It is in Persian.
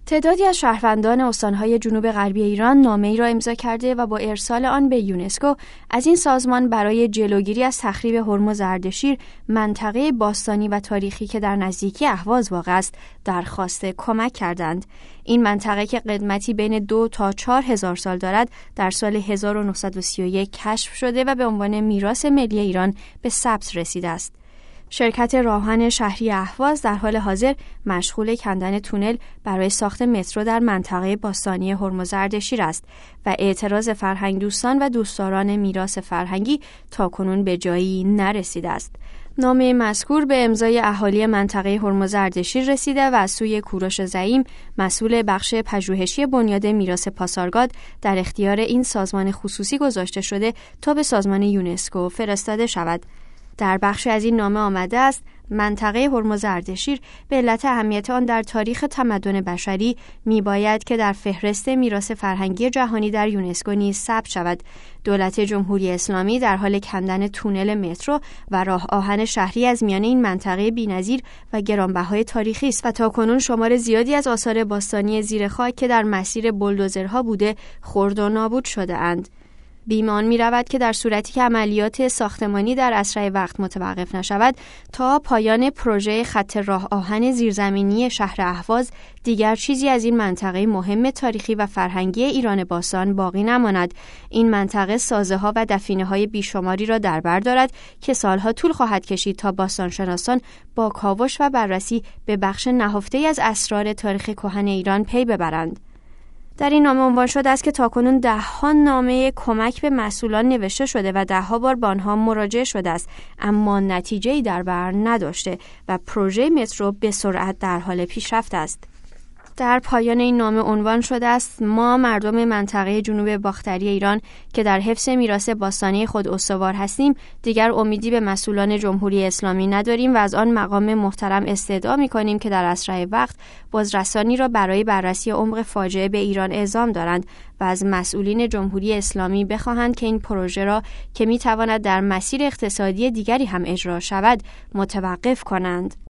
تعدادی از شهروندان استان‌های جنوب غربی ایران نامه‌ای را امضا کرده و با ارسال آن به یونسکو از این سازمان برای جلوگیری از تخریب هرمز اردشیر، منطقه باستانی و تاریخی که در نزدیکی اهواز واقع است، درخواست کمک کردند. این منطقه که قدمتی بین 2 تا 4 هزار سال دارد، در سال 1931 کشف شده و به عنوان میراث ملی ایران به ثبت رسیده است. شرکت راهن شهری اهواز در حال حاضر مشغول کندن تونل برای ساخت مترو در منطقه باستانی هرمز اردشیر است و اعتراض فرهنگ دوستان و دوستداران میراث فرهنگی تاکنون به جایی نرسیده است. نامه مذکور به امضای اهالی منطقه هرمز اردشیر رسیده و از سوی کوروش زعیم، مسئول بخش پژوهشی بنیاد میراث پاسارگاد، در اختیار این سازمان خصوصی گذاشته شده تا به سازمان یونسکو فرستاده شود. در بخشی از این نامه آمده است: منطقه هرمز اردشیر به علت اهمیت آن در تاریخ تمدن بشری میباید که در فهرست میراث فرهنگی جهانی در یونسکو نیز ثبت شود. دولت جمهوری اسلامی در حال کندن تونل مترو و راه آهن شهری از میان این منطقه بی‌نظیر و گرانبهای تاریخی است و تاکنون شمار زیادی از آثار باستانی زیر خاک که در مسیر بولدوزرها بوده خرد و نابود شده اند. بیمان می رود که در صورتی که عملیات ساختمانی در اسرع وقت متوقف نشود، تا پایان پروژه خط راه آهن زیرزمینی شهر اهواز دیگر چیزی از این منطقه مهم تاریخی و فرهنگی ایران باستان باقی نماند. این منطقه سازه‌ها و دفینه‌های بیشماری را در بر دارد که سالها طول خواهد کشید تا باستانشناسان با کاوش و بررسی به بخش نهفته‌ای از اسرار تاریخ کهن ایران پی ببرند. در این نامه عنوان شده است که تاکنون 10 نامه کمک به مسئولان نوشته شده و 10 بار به آنها مراجعه شده است، اما نتیجه‌ای در بر نداشته و پروژه مترو به سرعت در حال پیشرفت است. در پایان این نامه عنوان شده است: ما مردم منطقه جنوب باختری ایران که در حفظ میراث باستانی خود استوار هستیم، دیگر امیدی به مسئولان جمهوری اسلامی نداریم و از آن مقام محترم استدعا می‌کنیم که در اسرع وقت بازرسانی را برای بررسی عمق فاجعه به ایران اعزام دارند و از مسئولین جمهوری اسلامی بخواهند که این پروژه را که می‌تواند در مسیر اقتصادی دیگری هم اجرا شود، متوقف کنند.